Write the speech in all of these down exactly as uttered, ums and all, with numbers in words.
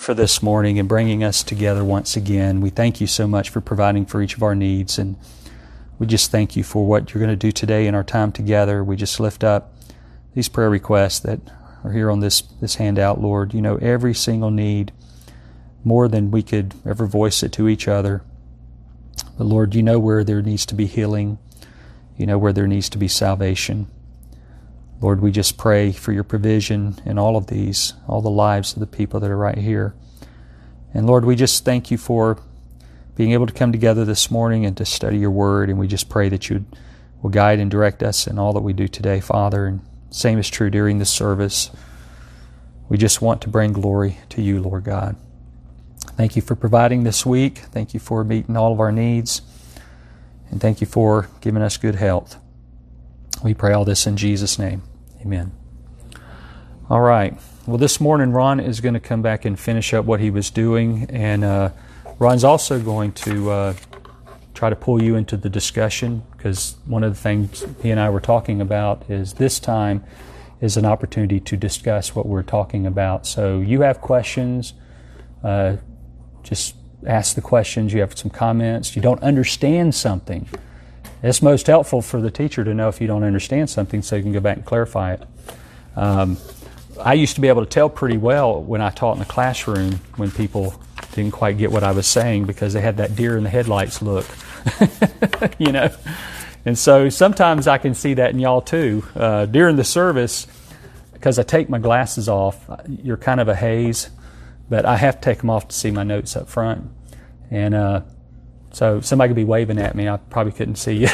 for this morning and bringing us together once again. We thank you so much for providing for each of our needs, and we just thank you for what you're going to do today in our time together. We just lift up these prayer requests that are here on this, this handout, Lord. You know every single need more than we could ever voice it to each other. But Lord, you know where there needs to be healing. You know where there needs to be salvation. Lord, we just pray for your provision in all of these, all the lives of the people that are right here. And Lord, we just thank you for being able to come together this morning and to study your word. And we just pray that you will guide and direct us in all that we do today, Father. And same is true during this service. We just want to bring glory to you, Lord God. Thank you for providing this week. Thank you for meeting all of our needs. And thank you for giving us good health. We pray all this in Jesus' name. Amen. All right. Well, this morning Ron is going to come back and finish up what he was doing. And uh, Ron's also going to uh, try to pull you into the discussion, because one of the things he and I were talking about is this time is an opportunity to discuss what we're talking about. So you have questions, uh, just ask the questions. You have some comments. You don't understand something. It's most helpful for the teacher to know if you don't understand something so you can go back and clarify it. Um, I used to be able to tell pretty well when I taught in the classroom when people didn't quite get what I was saying, because they had that deer in the headlights look. You know? And so sometimes I can see that in y'all too. Uh, during the service, because I take my glasses off, you're kind of a haze, but I have to take them off to see my notes up front. And uh, so somebody could be waving at me. I probably couldn't see you.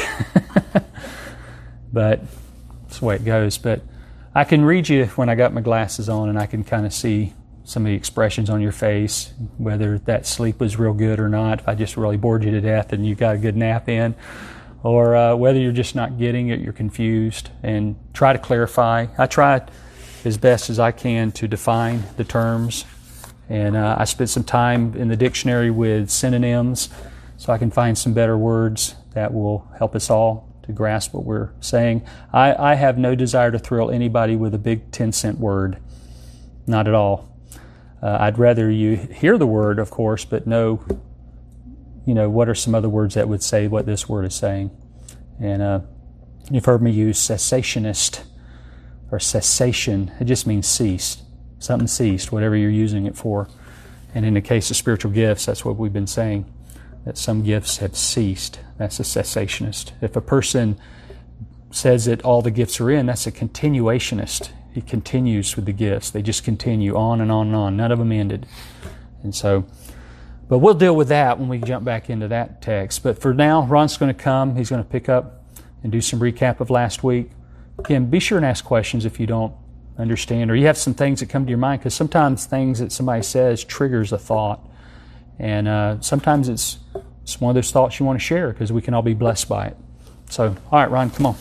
But that's the way it goes. But I can read you when I got my glasses on, and I can kind of see some of the expressions on your face, whether that sleep was real good or not, if I just really bored you to death and you got a good nap in, or uh, whether you're just not getting it, you're confused, and try to clarify. I try as best as I can to define the terms, and uh, I spent some time in the dictionary with synonyms so I can find some better words that will help us all to grasp what we're saying. I, I have no desire to thrill anybody with a big ten cent word. Not at all. Uh, I'd rather you hear the word, of course, but know, you know, what are some other words that would say what this word is saying. And uh, you've heard me use cessationist or cessation. It just means ceased. Something ceased, whatever you're using it for. And in the case of spiritual gifts, that's what we've been saying, that some gifts have ceased. That's a cessationist. If a person says that all the gifts are in, that's a continuationist. He continues with the gifts. They just continue on and on and on. None of them ended. And so, but we'll deal with that when we jump back into that text. But for now, Ron's going to come. He's going to pick up and do some recap of last week. Again, be sure and ask questions if you don't understand, or you have some things that come to your mind, because sometimes things that somebody says triggers a thought. And uh, sometimes it's, it's one of those thoughts you want to share, because we can all be blessed by it. So, all right, Ron, come on.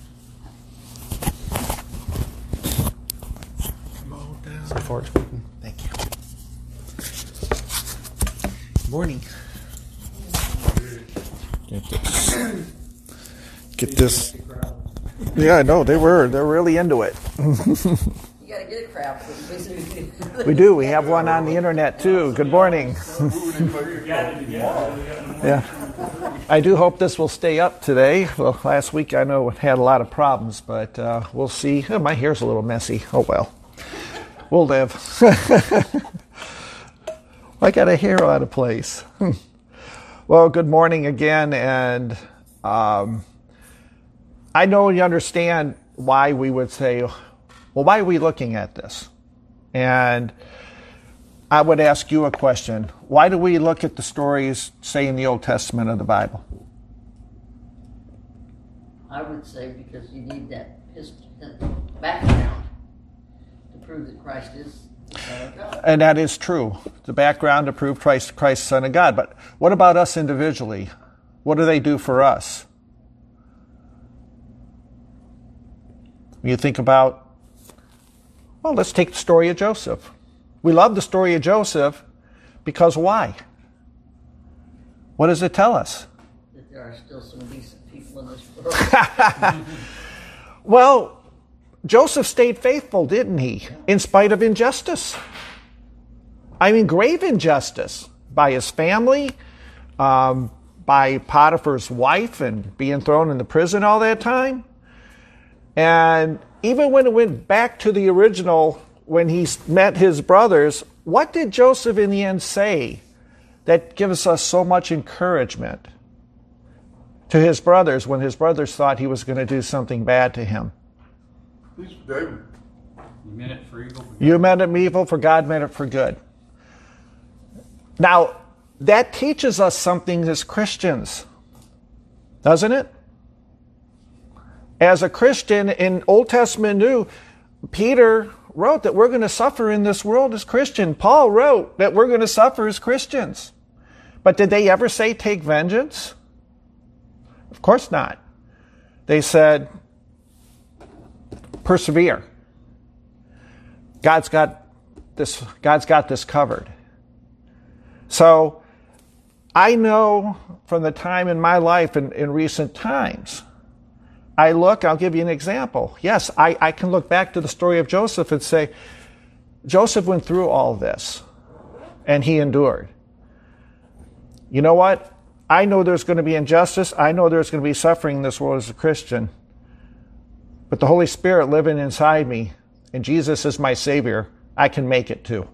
So far it's working. Thank you. Good morning. Get this. Get this. Yeah, no, they were. They're really into it. You gotta get a crowd. We do. We have one on the internet too. Good morning. Yeah. I do hope this will stay up today. Well, last week I know it had a lot of problems, but uh, we'll see. Oh, my hair's a little messy. Oh well. We'll live. I got a hair out of place. Well, good morning again, and um, I know you understand why we would say, well, why are we looking at this? And I would ask you a question. Why do we look at the stories, say, in the Old Testament of the Bible? I would say because you need that history, background to prove that Christ is the Son of God. And that is true. The background to prove Christ, Christ, Son of God. But what about us individually? What do they do for us? When you think about, well, let's take the story of Joseph. We love the story of Joseph because why? What does it tell us? That there are still some decent people in this world. Well, Joseph stayed faithful, didn't he? In spite of injustice. I mean, grave injustice by his family, um, by Potiphar's wife, and being thrown into prison all that time. And even when it went back to the original, when he met his brothers, what did Joseph in the end say that gives us so much encouragement to his brothers when his brothers thought he was going to do something bad to him? David. You meant it for evil. You meant it evil, for God meant it for good. Now, that teaches us something as Christians, doesn't it? As a Christian in Old Testament New, Peter wrote that we're going to suffer in this world as Christians. Paul wrote that we're going to suffer as Christians. But did they ever say take vengeance? Of course not. They said persevere. God's got this, God's got this covered. So I know from the time in my life in, in recent times, I look, I'll give you an example. Yes, I, I can look back to the story of Joseph and say, Joseph went through all this, and he endured. You know what? I know there's going to be injustice. I know there's going to be suffering in this world as a Christian. But the Holy Spirit living inside me, and Jesus is my Savior, I can make it too.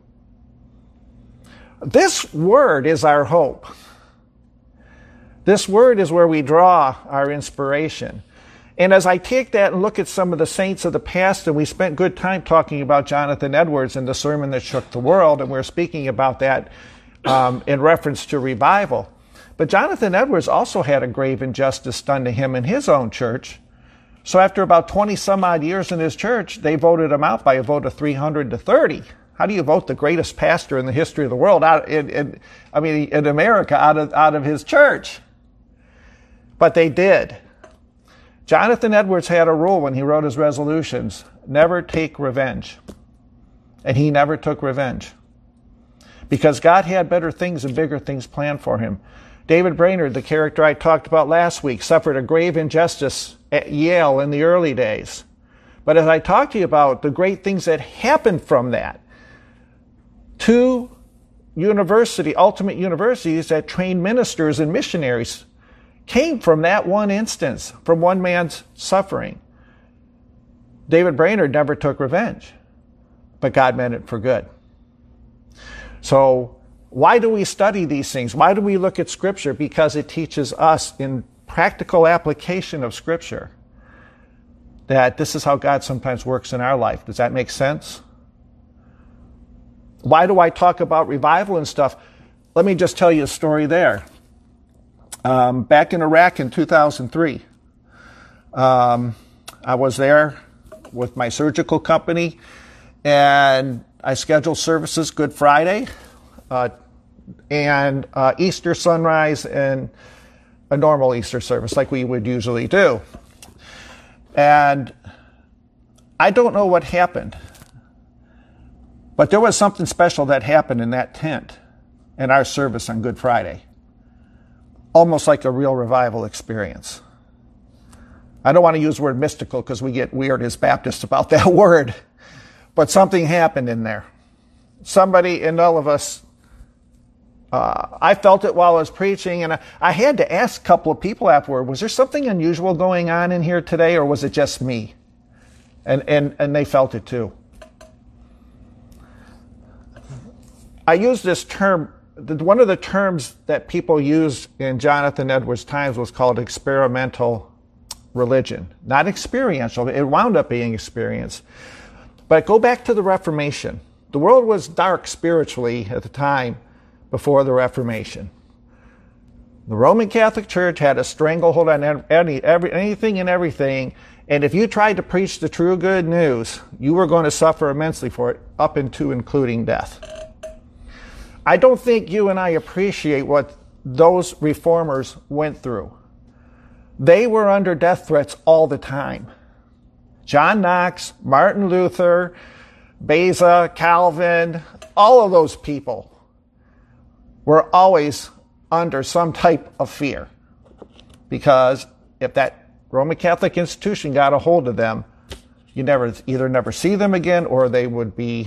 This word is our hope. This word is where we draw our inspiration. And as I take that and look at some of the saints of the past, and we spent good time talking about Jonathan Edwards in the sermon that shook the world, and we're speaking about that um, in reference to revival. But Jonathan Edwards also had a grave injustice done to him in his own church. So after about twenty some odd years in his church, they voted him out by a vote of three hundred to thirty. How do you vote the greatest pastor in the history of the world out in, in I mean in America out of out of his church? But they did. Jonathan Edwards had a rule when he wrote his resolutions: never take revenge. And he never took revenge. Because God had better things and bigger things planned for him. David Brainerd, the character I talked about last week, suffered a grave injustice at Yale in the early days. But as I talked to you about the great things that happened from that, two university, ultimate universities that trained ministers and missionaries came from that one instance, from one man's suffering. David Brainerd never took revenge, but God meant it for good. So why do we study these things? Why do we look at Scripture? Because it teaches us in practical application of Scripture that this is how God sometimes works in our life. Does that make sense? Why do I talk about revival and stuff? Let me just tell you a story there. Um, back in Iraq in two thousand three, um, I was there with my surgical company, and I scheduled services Good Friday, uh, and uh, Easter sunrise, and a normal Easter service like we would usually do. And I don't know what happened, but there was something special that happened in that tent in our service on Good Friday. Almost like a real revival experience. I don't want to use the word mystical because we get weird as Baptists about that word, but something happened in there. Somebody and all of us, uh, I felt it while I was preaching, and I, I had to ask a couple of people afterward, was there something unusual going on in here today, or was it just me? And, and, and they felt it too. I use this term, one of the terms that people used in Jonathan Edwards' times was called experimental religion. Not experiential, it wound up being experience. But go back to the Reformation. The world was dark spiritually at the time before the Reformation. The Roman Catholic Church had a stranglehold on any, every, anything and everything, and if you tried to preach the true good news, you were going to suffer immensely for it, up into including death. I don't think you and I appreciate what those reformers went through. They were under death threats all the time. John Knox, Martin Luther, Beza, Calvin, all of those people were always under some type of fear. Because if that Roman Catholic institution got a hold of them, you never either never see them again, or they would be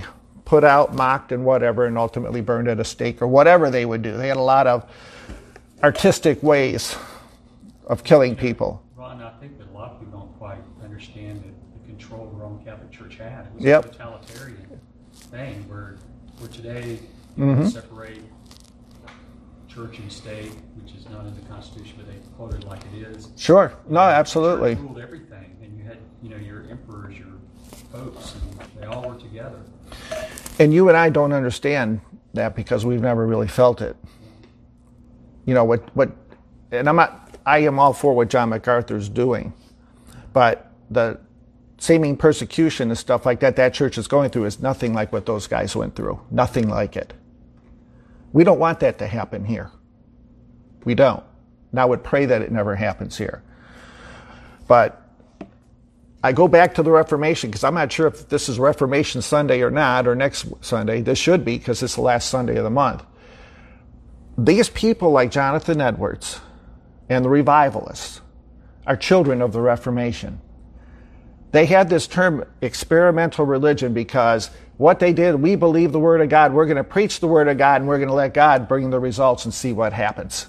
put out, mocked, and whatever, and ultimately burned at a stake or whatever they would do. They had a lot of artistic ways of killing people. Ron, I think that a lot of people don't quite understand the, the control the Roman Catholic Church had. It was Yep. a totalitarian thing where, where today you Mm-hmm. can separate church and state, which is not in the Constitution, but they quote it like it is. Sure. No, The absolutely. church ruled everything, and you had, you know, your emperors, your popes, and they all were together. And you and I don't understand that because we've never really felt it. You know, what, what, and I'm not, I am all for what John MacArthur's doing, but the seeming persecution and stuff like that that church is going through is nothing like what those guys went through. Nothing like it. We don't want that to happen here. We don't. And I would pray that it never happens here. But I go back to the Reformation because I'm not sure if this is Reformation Sunday or not, or next Sunday. This should be because it's the last Sunday of the month. These people like Jonathan Edwards and the revivalists are children of the Reformation. They had this term experimental religion because what they did, we believe the Word of God, we're going to preach the Word of God, and we're going to let God bring the results and see what happens.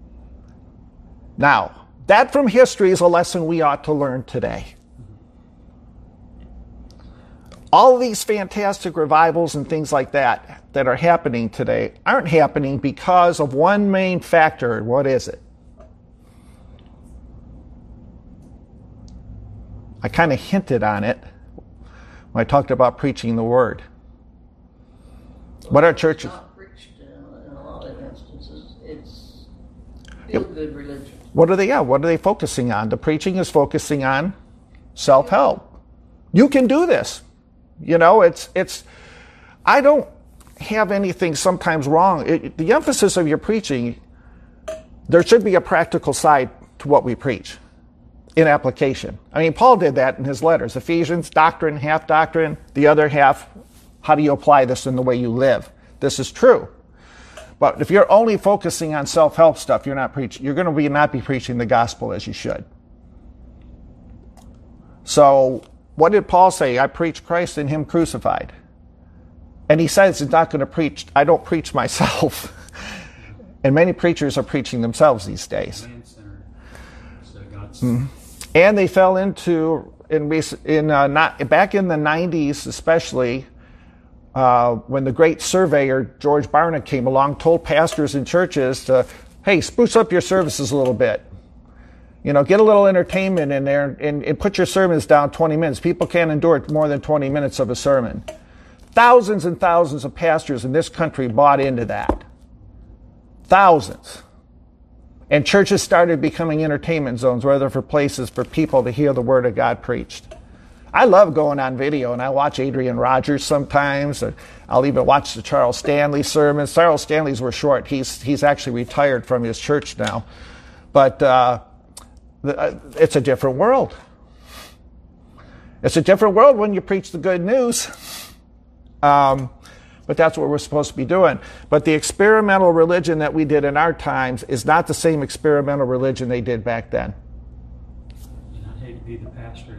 Now, that from history is a lesson we ought to learn today. All of these fantastic revivals and things like that that are happening today aren't happening because of one main factor. What is it? I kind of hinted on it when I talked about preaching the Word. What our churches... It's not preached in, in a lot of instances. It's feel-good religion. What are they? Yeah, what are they focusing on? The preaching is focusing on self-help. You can do this. You know, it's it's. I don't have anything sometimes wrong. It, the emphasis of your preaching, there should be a practical side to what we preach in application. I mean, Paul did that in his letters. Ephesians, doctrine, half doctrine. The other half, how do you apply this in the way you live? This is true. But if you're only focusing on self-help stuff, you're not preaching. You're going to be not be preaching the gospel as you should. So, what did Paul say? I preach Christ and Him crucified. And he says he's not going to preach. I don't preach myself. And many preachers are preaching themselves these days. Mm-hmm. And they fell into in in uh, not back in the nineties, especially. Uh, when the great surveyor, George Barna, came along, told pastors and churches to, hey, spruce up your services a little bit. You know, get a little entertainment in there and, and put your sermons down twenty minutes. People can't endure more than twenty minutes of a sermon. Thousands and thousands of pastors in this country bought into that. Thousands. And churches started becoming entertainment zones, rather for places for people to hear the Word of God preached. I love going on video, and I watch Adrian Rogers sometimes. Or I'll even watch the Charles Stanley sermons. Charles Stanley's were short. He's he's actually retired from his church now. But uh, the, it's a different world. It's a different world when you preach the good news. Um, but that's what we're supposed to be doing. But the experimental religion that we did in our times is not the same experimental religion they did back then. And I hate to be the pastor.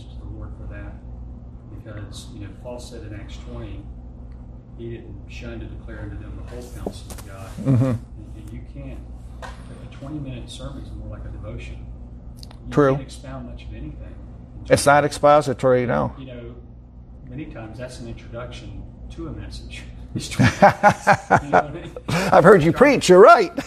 Because, you know, Paul said in Acts twenty, he didn't shun to declare unto them the whole counsel of God. Mm-hmm. And, and you can't, a twenty-minute sermon is more like a devotion. You True. can't expound much of anything. It's not expository, no. You know, many times that's an introduction to a message. You know what I mean? I've heard you preach, you're right. It's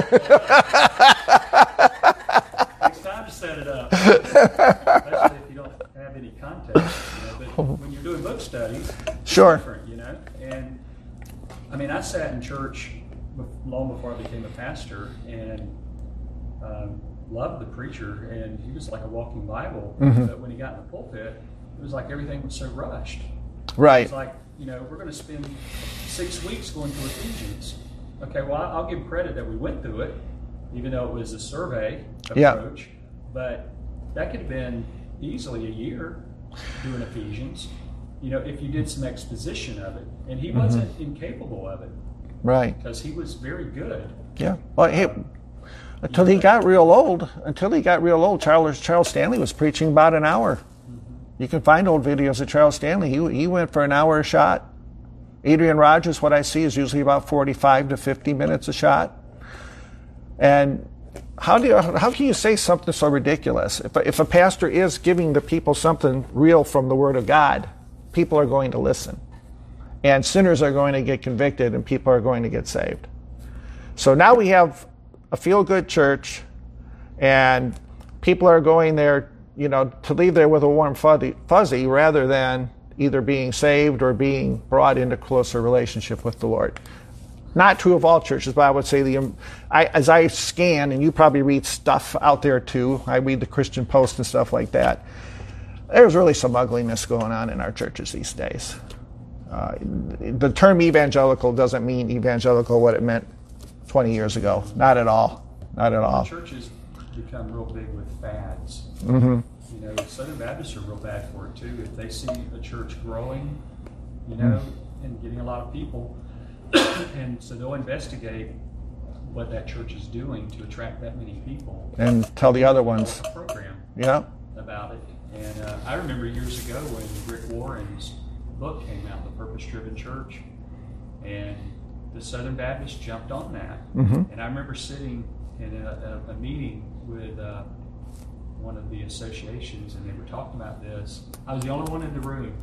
time to set it up. Especially if you don't have any context. You know, but when you're doing book studies, it's sure. different, you know. And I mean, I sat in church long before I became a pastor, and um, loved the preacher, and he was like a walking Bible. Mm-hmm. But when he got in the pulpit, it was like everything was so rushed. Right. It was like, you know, we're going to spend six weeks going through Ephesians. Okay, well, I'll give credit that we went through it, even though it was a survey approach. Yeah. But that could have been easily a year doing Ephesians, you know, if you did some exposition of it. And he wasn't mm-hmm. incapable of it. Right. Because he was very good. Yeah. Well, he, until he got real old, until he got real old, Charles, Charles Stanley was preaching about an hour. Mm-hmm. You can find old videos of Charles Stanley. He, he went for an hour a shot. Adrian Rogers, what I see, is usually about forty-five to fifty minutes a shot. And how do you, how can you say something so ridiculous? If a, if a pastor is giving the people something real from the Word of God, people are going to listen. And sinners are going to get convicted, and people are going to get saved. So now we have a feel-good church, and people are going there, you know, to leave there with a warm fuzzy, fuzzy rather than either being saved or being brought into closer relationship with the Lord. Not true of all churches, but I would say the I, as I scan, and you probably read stuff out there too, I read the Christian Post and stuff like that, there's really some ugliness going on in our churches these days. Uh, the term evangelical doesn't mean evangelical what it meant twenty years ago. Not at all. Not at all. Churches become real big with fads. Mm-hmm. You know, Southern Baptists are real bad for it too. If they see a church growing, you know, mm-hmm. and getting a lot of people, and so they'll investigate what that church is doing to attract that many people. And tell the other ones. A program yeah. about it. And uh, I remember years ago when Rick Warren's book came out, The Purpose-Driven Church, and the Southern Baptists jumped on that. Mm-hmm. And I remember sitting in a, a, a meeting with uh, one of the associations, and they were talking about this. I was the only one in the room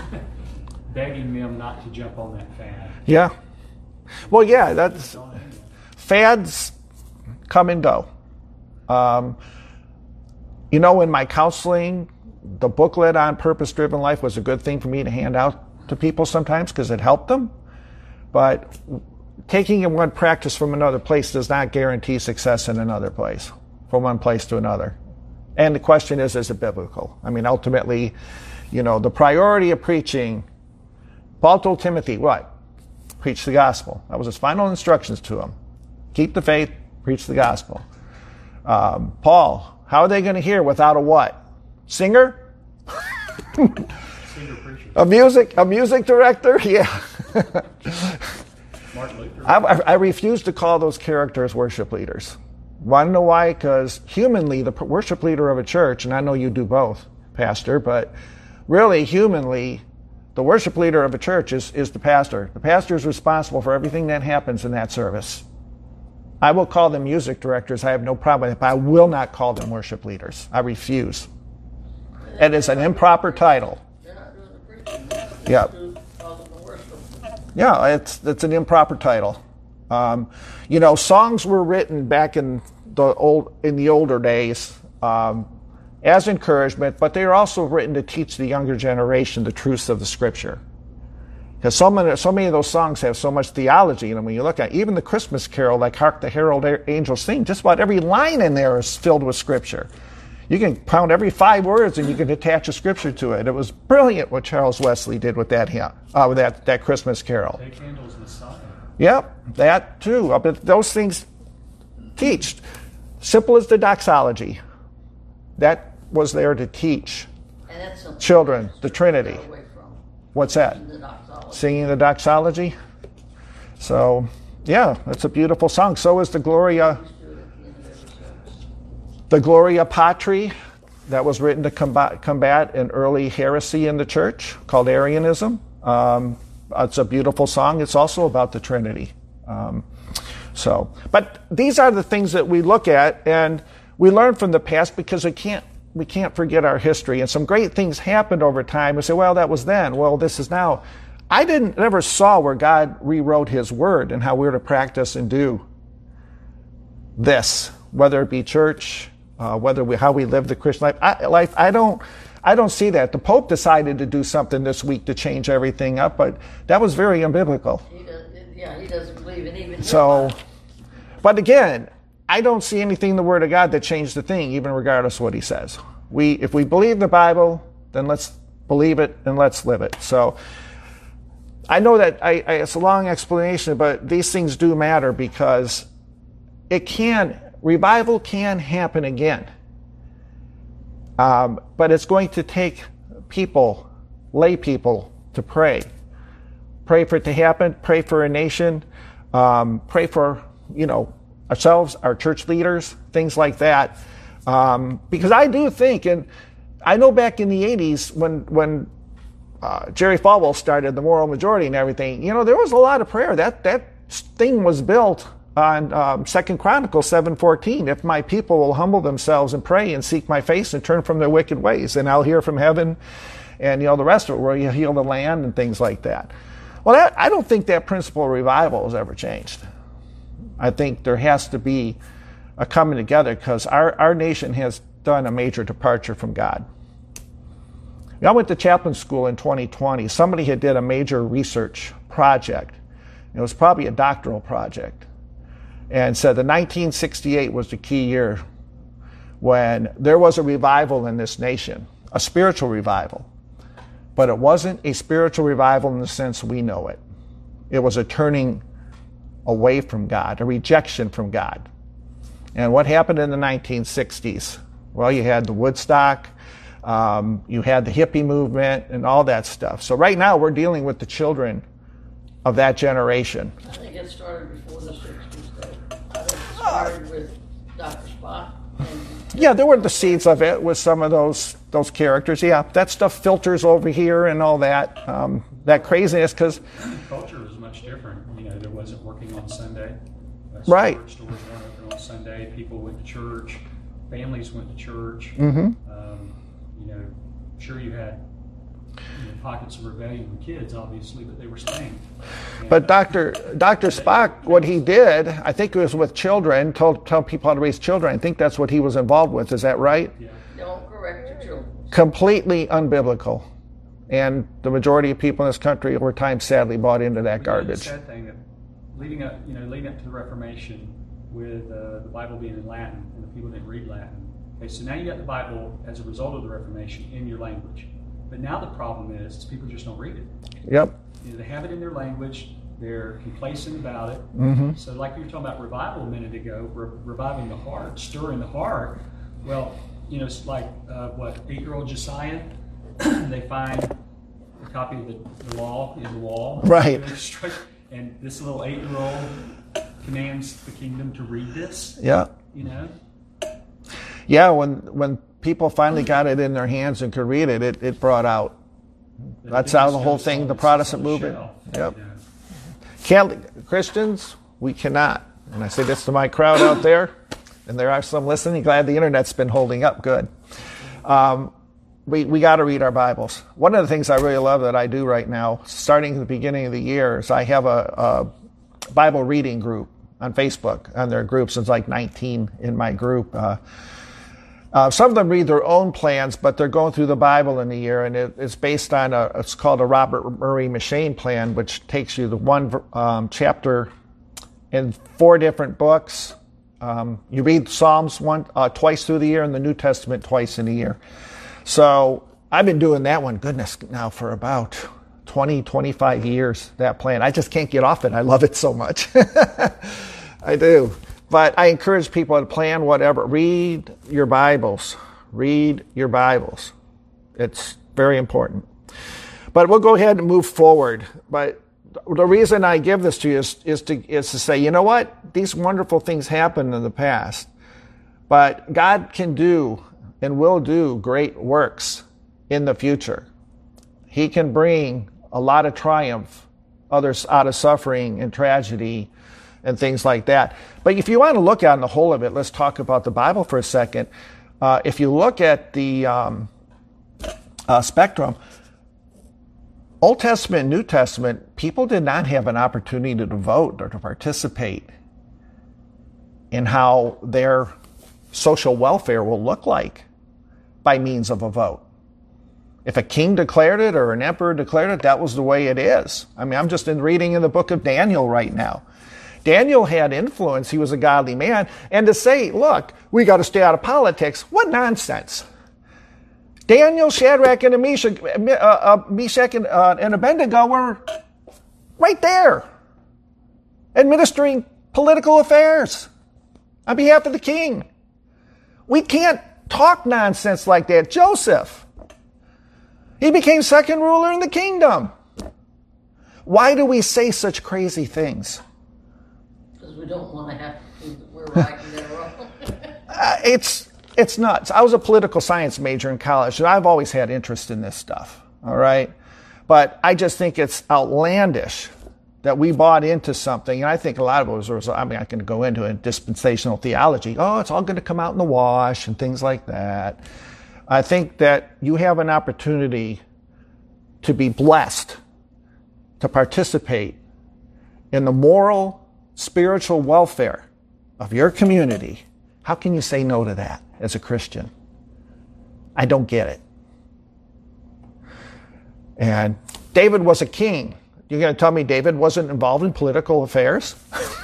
begging them not to jump on that fad. Yeah. Well, yeah, that's fads come and go. Um, you know, in my counseling, the booklet on purpose-driven life was a good thing for me to hand out to people sometimes because it helped them. But taking in one practice from another place does not guarantee success in another place, from one place to another. And the question is, is it biblical? I mean, ultimately, you know, the priority of preaching, Paul told Timothy, what? Preach the gospel. That was his final instructions to him. Keep the faith, preach the gospel. Um, Paul, how are they going to hear without a what? Singer? Singer preacher. A music, a music director? Yeah. Martin Luther. I, I, I refuse to call those characters worship leaders. Want to know why? Because humanly, the worship leader of a church, and I know you do both, Pastor, but really, humanly, the worship leader of a church is, is the pastor. The pastor is responsible for everything that happens in that service. I will call them music directors. I have no problem with it, but I will not call them worship leaders. I refuse. It is an improper title. They're not doing the preaching. Yeah. Call them the worship. Yeah, it's it's an improper title. Um, you know, songs were written back in the old in the older days um, as encouragement, but they were also written to teach the younger generation the truths of the Scripture. Because so many, so many of those songs have so much theology in them. When you look at it, even the Christmas Carol, like "Hark the Herald Angels Sing," just about every line in there is filled with Scripture. You can count every five words and you can attach a scripture to it. It was brilliant what Charles Wesley did with that hymn, uh, with that, that Christmas Carol. Take Handel's Messiah. Yep, that too. But those things teach. Simple as the doxology. That was there to teach And that's something children that's the Trinity. get away from. What's that? The doxology. Singing the doxology. So, yeah, that's a beautiful song. So is the Gloria, Just do it at the end of every service. the Gloria Patri, that was written to combat, combat an early heresy in the church called Arianism. Um, it's a beautiful song. It's also about the Trinity. Um, so, but these are the things that we look at and we learn from the past because we can't we can't forget our history. And some great things happened over time. We say, well, that was then. Well, this is now. I didn't never saw where God rewrote His Word and how we're to practice and do this, whether it be church, uh, whether we how we live the Christian life. I, life. I don't. I don't see that. The Pope decided to do something this week to change everything up, but that was very unbiblical. He does, yeah, he doesn't believe in even. So, but again, I don't see anything in the Word of God that changed the thing, even regardless of what He says. We, if we believe the Bible, then let's believe it and let's live it. So, I know that I, I, it's a long explanation, but these things do matter because it can, revival can happen again. Um, but it's going to take people, lay people, to pray. Pray for it to happen. Pray for a nation. Um, pray for, you know, ourselves, our church leaders, things like that. Um, because I do think, and I know back in the eighties when when uh, Jerry Falwell started the Moral Majority and everything, you know, there was a lot of prayer. That that thing was built on um, Second Chronicles seven fourteen. If my people will humble themselves and pray and seek my face and turn from their wicked ways, then I'll hear from heaven, and you know the rest of it, where you heal the land and things like that. Well, that, I don't think that principle of revival has ever changed. I think there has to be a coming together, because our, our nation has done a major departure from God. I went to chaplain school in twenty twenty. Somebody had did a major research project. It was probably a doctoral project, and said that nineteen sixty-eight was the key year when there was a revival in this nation, a spiritual revival. But it wasn't a spiritual revival in the sense we know it. It was a turning away from God, a rejection from God. And what happened in the nineteen sixties? Well, you had the Woodstock, um, you had the hippie movement, and all that stuff. So right now we're dealing with the children of that generation. I think it started before the sixties, though. I think it started with Doctor Spock. And Yeah, there were the seeds of it with some of those those characters. Yeah, that stuff filters over here and all that, um, that craziness, because Culture was much different. You know, there wasn't working on Sunday. Uh, Right. Stores weren't open on Sunday. People went to church. Families went to church. Mm-hmm. Um, you know, sure you had you know, pockets of rebellion with kids, obviously, but they were staying. And, But Doctor Doctor Spock, what he did, I think it was with children, told tell people how to raise children. I think that's what he was involved with. Is that right? yeah. don't correct your children. Completely unbiblical. And the majority of people in this country over time sadly bought into that But, you know, garbage. The sad thing that leading up, you know, leading up to the Reformation, with uh, the Bible being in Latin and the people didn't read Latin. Okay, so now you got the Bible as a result of the Reformation in your language. But now the problem is, is people just don't read it. Yep. You know, they have it in their language. They're complacent about it. Mm-hmm. So, like you were talking about revival a minute ago, re- reviving the heart, stirring the heart. Well, you know, it's like uh, what eight-year-old Josiah. They find a copy of the, the law in the wall, Right. and this little eight-year-old commands the kingdom to read this. Yeah. You know. Yeah, when when people finally got it in their hands and could read it, it, it brought out. That's how the whole thing, the Protestant movement. Yep. Catholic Christians, we cannot. And I say this to my crowd out there, and there are some listening. Glad the internet's been holding up good. Um, we we got to read our Bibles. One of the things I really love that I do right now, starting at the beginning of the year, is I have a, a Bible reading group on Facebook. And there are groups, it's like nineteen in my group. Uh, Uh, some of them read their own plans, but they're going through the Bible in a year, and it, it's based on a, it's called a Robert Murray M'Cheyne plan, which takes you to one um, chapter in four different books. Um, you read Psalms one uh, twice through the year and the New Testament twice in a year. So I've been doing that one, goodness, now for about twenty, twenty-five years, that plan. I just can't get off it. I love it so much. I do. But I encourage people to plan whatever. Read your Bibles. Read your Bibles. It's very important. But we'll go ahead and move forward. But the reason I give this to you is, is, to, is to say, you know what? These wonderful things happened in the past. But God can do and will do great works in the future. He can bring a lot of triumph, others out of suffering and tragedy and things like that. But if you want to look at the whole of it, let's talk about the Bible for a second. Uh, if you look at the um, uh, spectrum, Old Testament and New Testament, people did not have an opportunity to vote or to participate in how their social welfare will look like by means of a vote. If a king declared it or an emperor declared it, that was the way it is. I mean, I'm just in reading in the book of Daniel right now. Daniel had influence. He was a godly man. And to say, look, we got to stay out of politics, what nonsense. Daniel, Shadrach, and Meshach, uh, uh, Meshach and, uh, and Abednego were right there, administering political affairs on behalf of the king. We can't talk nonsense like that. Joseph, he became second ruler in the kingdom. Why do we say such crazy things? Because we don't want to have to prove that we're right and they're wrong. uh, it's it's nuts. I was a political science major in college, and I've always had interest in this stuff. All right, But I just think it's outlandish that we bought into something, and I think a lot of it was a result. I mean, I can go into it, dispensational theology. Oh, it's all going to come out in the wash and things like that. I think that you have an opportunity to be blessed, to participate in the moral, spiritual welfare of your community. How can you say no to that as a Christian? I don't get it. And David was a king. You're going to tell me David wasn't involved in political affairs?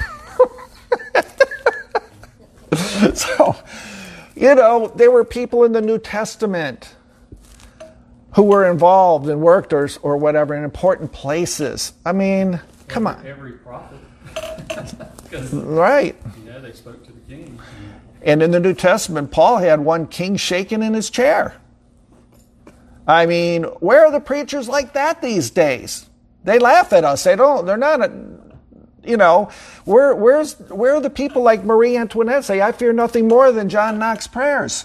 So, you know, there were people in the New Testament who were involved and worked or, or whatever in important places. I mean, come on. Every prophet. Right. Yeah, they spoke to the king. And in the New Testament, Paul had one king shaking in his chair. I mean, where are the preachers like that these days? They laugh at us. They don't, they're not, a, you know, where, where's, where are the people like Marie Antoinette say, I fear nothing more than John Knox's prayers?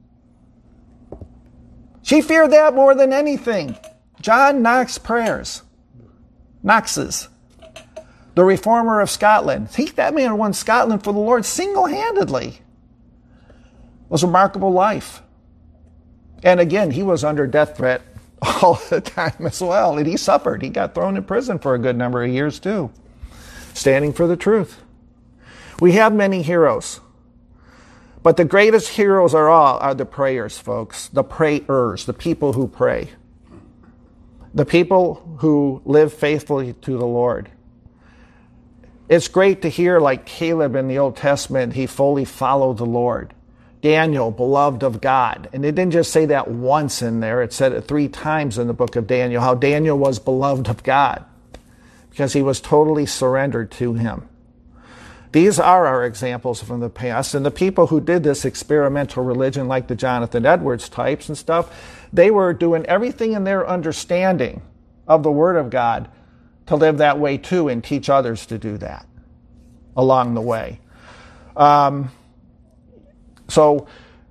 She feared that more than anything. John Knox's prayers. Knox's. The reformer of Scotland. He, that man won Scotland for the Lord single-handedly. It was a remarkable life. And again, he was under death threat all the time as well. And he suffered. He got thrown in prison for a good number of years too, standing for the truth. We have many heroes. But the greatest heroes are all are the prayers, folks. The prayers, the people who pray. The people who live faithfully to the Lord. It's great to hear, like Caleb in the Old Testament, he fully followed the Lord. Daniel, beloved of God. And it didn't just say that once in there. It said it three times in the book of Daniel, how Daniel was beloved of God because he was totally surrendered to him. These are our examples from the past. And the people who did this experimental religion, like the Jonathan Edwards types and stuff, they were doing everything in their understanding of the Word of God to live that way too and teach others to do that along the way. Um, so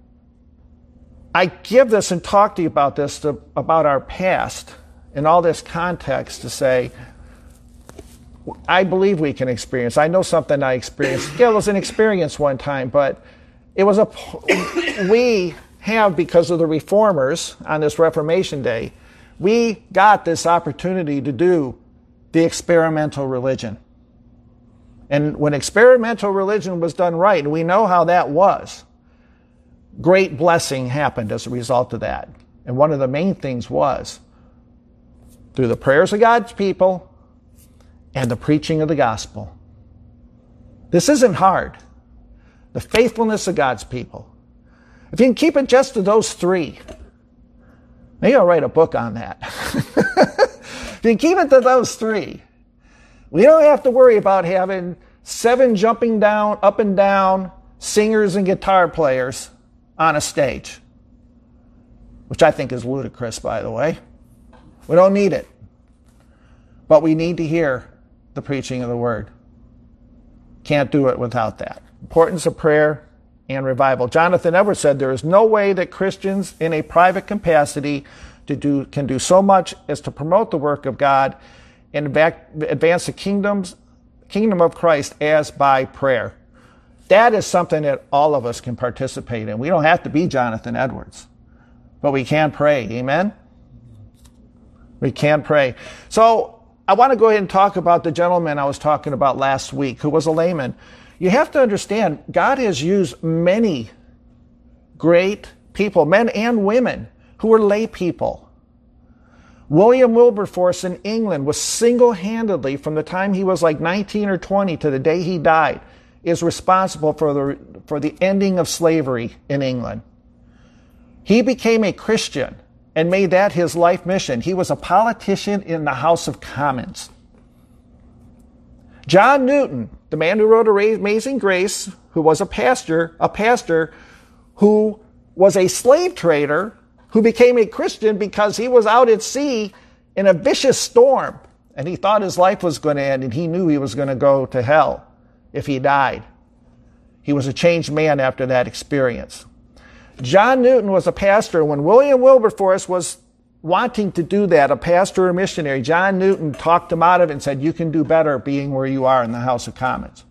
I give this and talk to you about this, to, about our past in all this context to say, I believe we can experience. I know something I experienced. Yeah, it was an experience one time, but it was a, we have, because of the reformers on this Reformation Day, we got this opportunity to do the experimental religion. And when experimental religion was done right, and we know how that was, great blessing happened as a result of that. And one of the main things was, through the prayers of God's people and the preaching of the gospel. This isn't hard. The faithfulness of God's people. If you can keep it just to those three, maybe I'll write a book on that. If you keep it to those three, we don't have to worry about having seven jumping down, up and down singers and guitar players on a stage, which I think is ludicrous, by the way. We don't need it. But we need to hear the preaching of the word. Can't do it without that. Importance of prayer and revival. Jonathan Edwards said there is no way that Christians in a private capacity to do, can do so much as to promote the work of God and advance the kingdoms, kingdom of Christ as by prayer. That is something that all of us can participate in. We don't have to be Jonathan Edwards, but we can pray. Amen? We can pray. So I want to go ahead and talk about the gentleman I was talking about last week, who was a layman. You have to understand, God has used many great people, men and women, who were lay people. William Wilberforce in England was single-handedly, from the time he was like nineteen or twenty to the day he died, is responsible for the, for the ending of slavery in England. He became a Christian and made that his life mission. He was a politician in the House of Commons. John Newton, the man who wrote Amazing Grace, who was a pastor, a pastor who was a slave trader, who became a Christian because he was out at sea in a vicious storm, and he thought his life was going to end, and he knew he was going to go to hell if he died. He was a changed man after that experience. John Newton was a pastor when William Wilberforce was wanting to do that, a pastor or missionary, John Newton talked him out of it and said, you can do better being where you are in the House of Commons.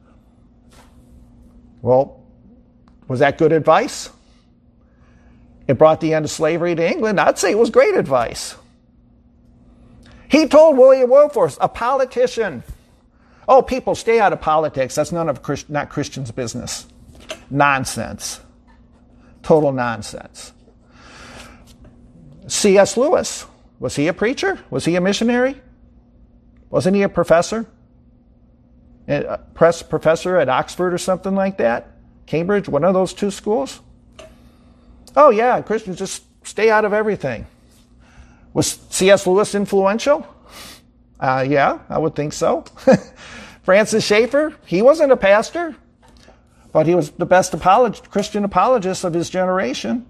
Well, was that good advice? It brought the end of slavery to England. I'd say it was great advice. He told William Wilberforce, a politician, oh, people, stay out of politics. That's none of Christ- not Christians' business. Nonsense. Total nonsense. C S Lewis, was he a preacher? Was he a missionary? Wasn't he a professor? A press professor at Oxford or something like that? Cambridge, one of those two schools? Oh yeah, Christians just stay out of everything. Was C S Lewis influential? Uh, yeah, I would think so. Francis Schaeffer, he wasn't a pastor, but he was the best apolog- Christian apologist of his generation.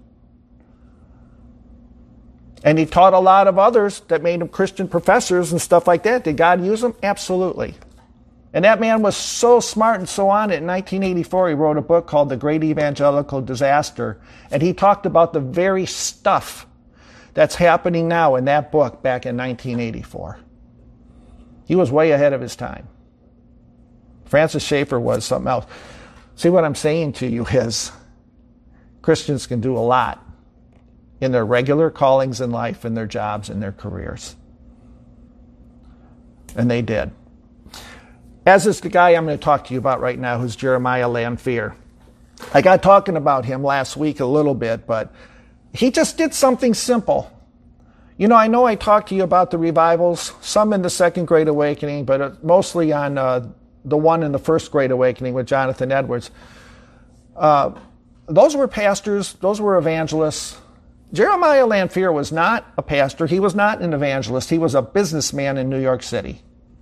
And he taught a lot of others that made him Christian professors and stuff like that. Did God use them? Absolutely. And that man was so smart and so on it. In nineteen eighty-four, he wrote a book called The Great Evangelical Disaster. And he talked about the very stuff that's happening now in that book back in nineteen eighty-four. He was way ahead of his time. Francis Schaeffer was something else. See, what I'm saying to you is Christians can do a lot in their regular callings in life, in their jobs, in their careers. And they did. As is the guy I'm going to talk to you about right now, who's Jeremiah Lanphier. I got talking about him last week a little bit, but he just did something simple. You know, I know I talked to you about the revivals, some in the Second Great Awakening, but mostly on uh, the one in the First Great Awakening with Jonathan Edwards. Uh, those were pastors, those were evangelists. Jeremiah Lanphier was not a pastor. He was not an evangelist. He was a businessman in New York City.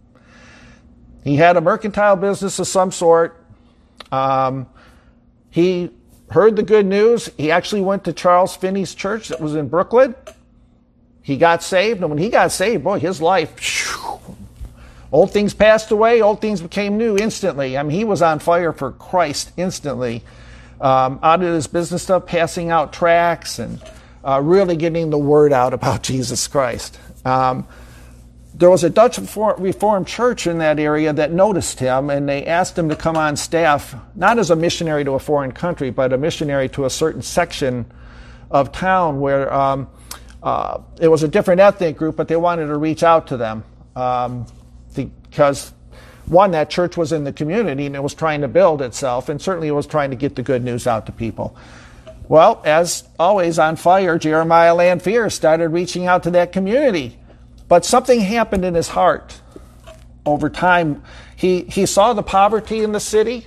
He had a mercantile business of some sort. Um, he heard the good news. He actually went to Charles Finney's church that was in Brooklyn. He got saved, and when he got saved, boy, his life, whew, old things passed away, old things became new instantly. I mean, he was on fire for Christ instantly. Um, out of his business stuff, passing out tracts and Uh, really getting the word out about Jesus Christ. Um, there was a Dutch Reformed church in that area that noticed him, and they asked him to come on staff, not as a missionary to a foreign country, but a missionary to a certain section of town where um, uh, it was a different ethnic group, but they wanted to reach out to them um, because, one, that church was in the community and it was trying to build itself, and certainly it was trying to get the good news out to people. Well, as always on fire, Jeremiah Lanphier started reaching out to that community. But something happened in his heart over time. He he saw the poverty in the city.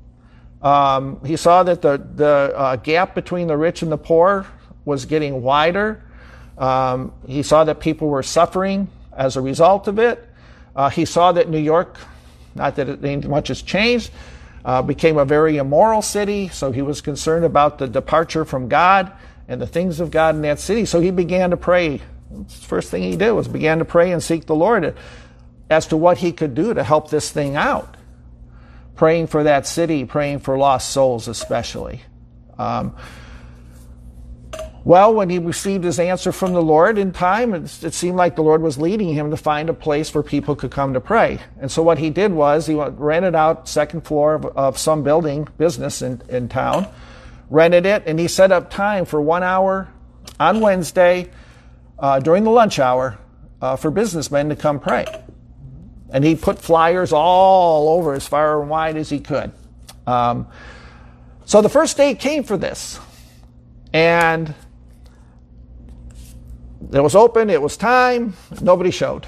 Um, he saw that the, the uh, gap between the rich and the poor was getting wider. Um, he saw that people were suffering as a result of it. Uh, he saw that New York, not that it, much has changed, Uh, became a very immoral city, so he was concerned about the departure from God and the things of God in that city. So he began to pray. The first thing he did was began to pray and seek the Lord as to what he could do to help this thing out. Praying for that city, praying for lost souls especially. Um, well, when he received his answer from the Lord in time, it, it seemed like the Lord was leading him to find a place where people could come to pray. And so what he did was he went, rented out second floor of, of some building, business in, in town, rented it, and he set up time for one hour on Wednesday uh, during the lunch hour uh, for businessmen to come pray. And he put flyers all over as far and wide as he could. Um, so the first day came for this. And it was open, it was time, nobody showed.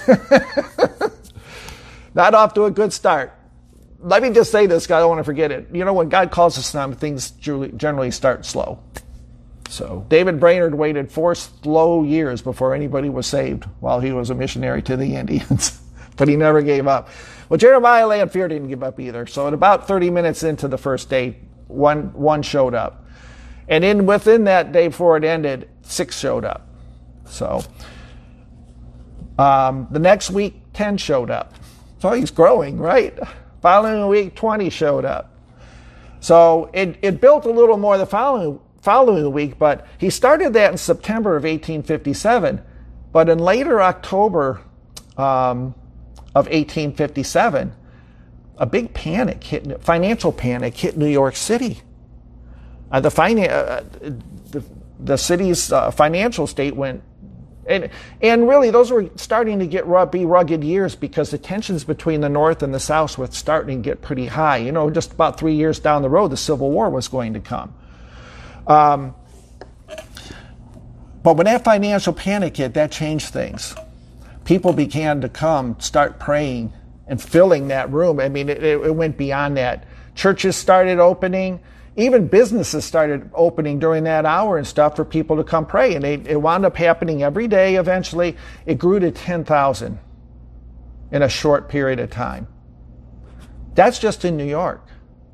Not off to a good start. Let me just say this, I don't want to forget it. You know, when God calls us on, things generally start slow. So David Brainerd waited four slow years before anybody was saved while he was a missionary to the Indians. But he never gave up. Well, Jeremiah Lanphier didn't give up either. So at about thirty minutes into the first day, one, one showed up. And in within that day before it ended, six showed up. So um, the next week, ten showed up. So he's growing, right? Following week, twenty showed up. So it, it built a little more the following, following week, but he started that in September of eighteen fifty-seven. But in later October um, of eighteen fifty-seven, a big panic hit, financial panic hit New York City. Uh, the, finan- uh, the the city's uh, financial state went, and and really those were starting to get be rugged years because the tensions between the North and the South were starting to get pretty high. You know, just about three years down the road, the Civil War was going to come. Um, but when that financial panic hit, that changed things. People began to come, start praying, and filling that room. I mean, it, it went beyond that. Churches started opening. Even businesses started opening during that hour and stuff for people to come pray. And they, it wound up happening every day eventually. It grew to ten thousand in a short period of time. That's just in New York.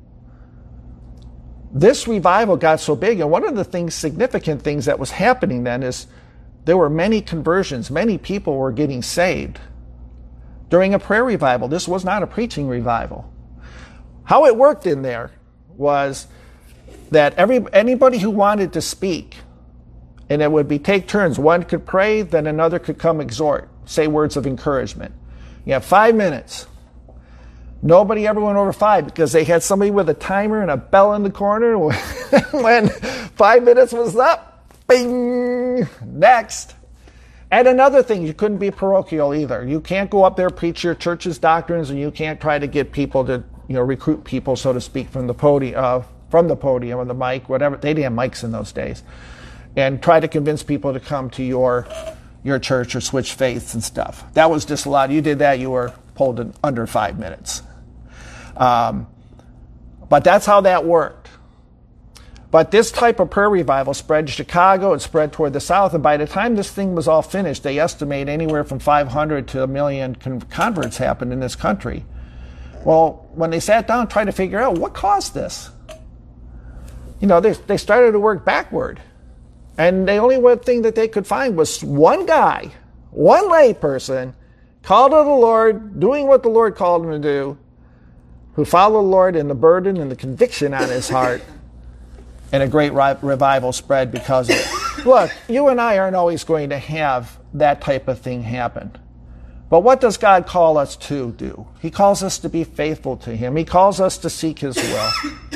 This revival got so big, and one of the things, significant things that was happening then is there were many conversions. Many people were getting saved during a prayer revival. This was not a preaching revival. How it worked in there was that every anybody who wanted to speak, and it would be take turns. One could pray, then another could come exhort, say words of encouragement. You have five minutes. Nobody ever went over five because they had somebody with a timer and a bell in the corner. When five minutes was up, bing, next. And another thing, you couldn't be parochial either. You can't go up there, preach your church's doctrines, and you can't try to get people to, you know, recruit people, so to speak, from the podium, uh, from the podium or the mic, whatever. They didn't have mics in those days, and try to convince people to come to your your church or switch faiths and stuff. That was just a lot. You did that, you were pulled in under five minutes. Um, but that's how that worked. But this type of prayer revival spread to Chicago, it spread toward the South, and by the time this thing was all finished, they estimate anywhere from five hundred to a million con- converts happened in this country. Well, when they sat down and tried to figure out what caused this, you know, they, they started to work backward. And the only one thing that they could find was one guy, one lay person, called to the Lord, doing what the Lord called him to do, who followed the Lord in the burden and the conviction on his heart, and a great revival spread because of it. Look, you and I aren't always going to have that type of thing happen. But what does God call us to do? He calls us to be faithful to Him. He calls us to seek His will.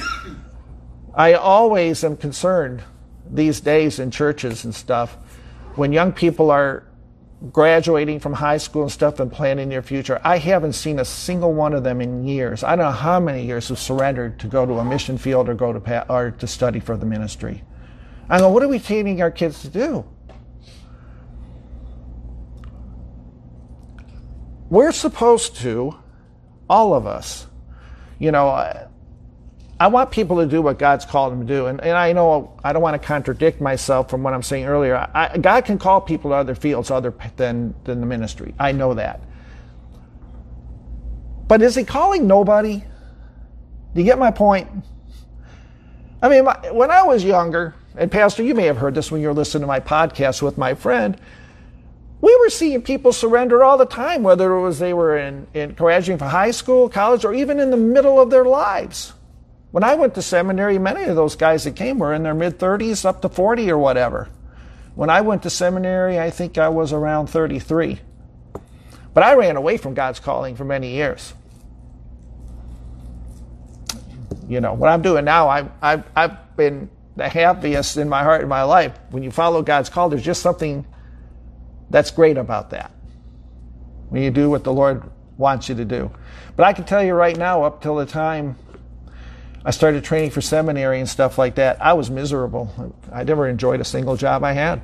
I always am concerned these days in churches and stuff, when young people are graduating from high school and stuff and planning their future. I haven't seen a single one of them in years. I don't know how many years have surrendered to go to a mission field or go to pa- or to study for the ministry. I go, what are we training our kids to do? We're supposed to, all of us, you know, I, I want people to do what God's called them to do. And, and I know I don't want to contradict myself from what I'm saying earlier. I, God can call people to other fields other than, than the ministry. I know that. But is He calling nobody? Do you get my point? I mean, my, when I was younger, and Pastor, you may have heard this when you were listening to my podcast with my friend, we were seeing people surrender all the time, whether it was they were in, in graduating from high school, college, or even in the middle of their lives. When I went to seminary, many of those guys that came were in their mid-thirties, up to forty or whatever. When I went to seminary, I think I was around thirty-three. But I ran away from God's calling for many years. You know, what I'm doing now, I, I've, I've been the happiest in my heart and my life. When you follow God's call, there's just something that's great about that. When you do what the Lord wants you to do. But I can tell you right now, up till the time I started training for seminary and stuff like that, I was miserable. I never enjoyed a single job I had.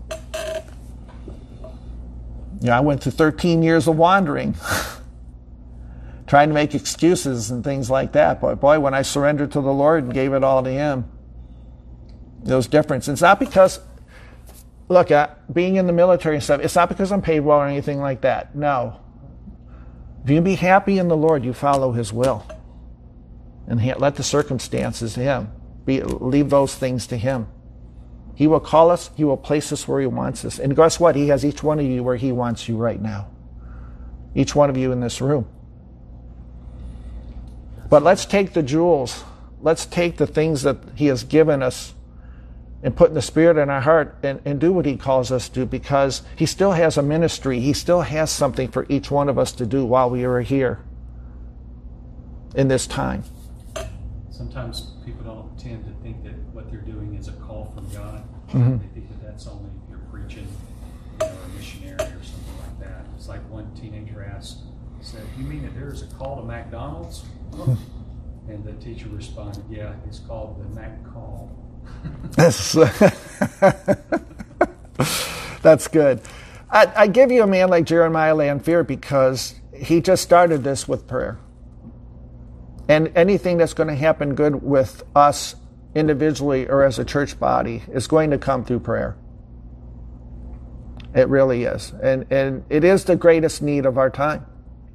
You know, I went through thirteen years of wandering, trying to make excuses and things like that. But boy, when I surrendered to the Lord and gave it all to Him, there was difference. It's not because, look, uh, being in the military and stuff, it's not because I'm paid well or anything like that. No. If you be happy in the Lord, you follow His will. And he, let the circumstances to Him. Be, leave those things to Him. He will call us. He will place us where He wants us. And guess what? He has each one of you where He wants you right now. Each one of you in this room. But let's take the jewels. Let's take the things that He has given us and put in the Spirit in our heart and, and do what he calls us to do, because he still has a ministry. He still has something for each one of us to do while we are here in this time. Sometimes people don't tend to think that what they're doing is a call from God. Mm-hmm. They think that that's only if you're preaching, you know, or a missionary or something like that. It's like one teenager asked, said, "You mean that there is a call to McDonald's?" And the teacher responded, "Yeah, it's called the Mac Call." That's, that's good. I, I give you a man like Jeremiah Lanphier because he just started this with prayer. And anything that's going to happen good with us individually or as a church body is going to come through prayer. It really is. And, and it is the greatest need of our time.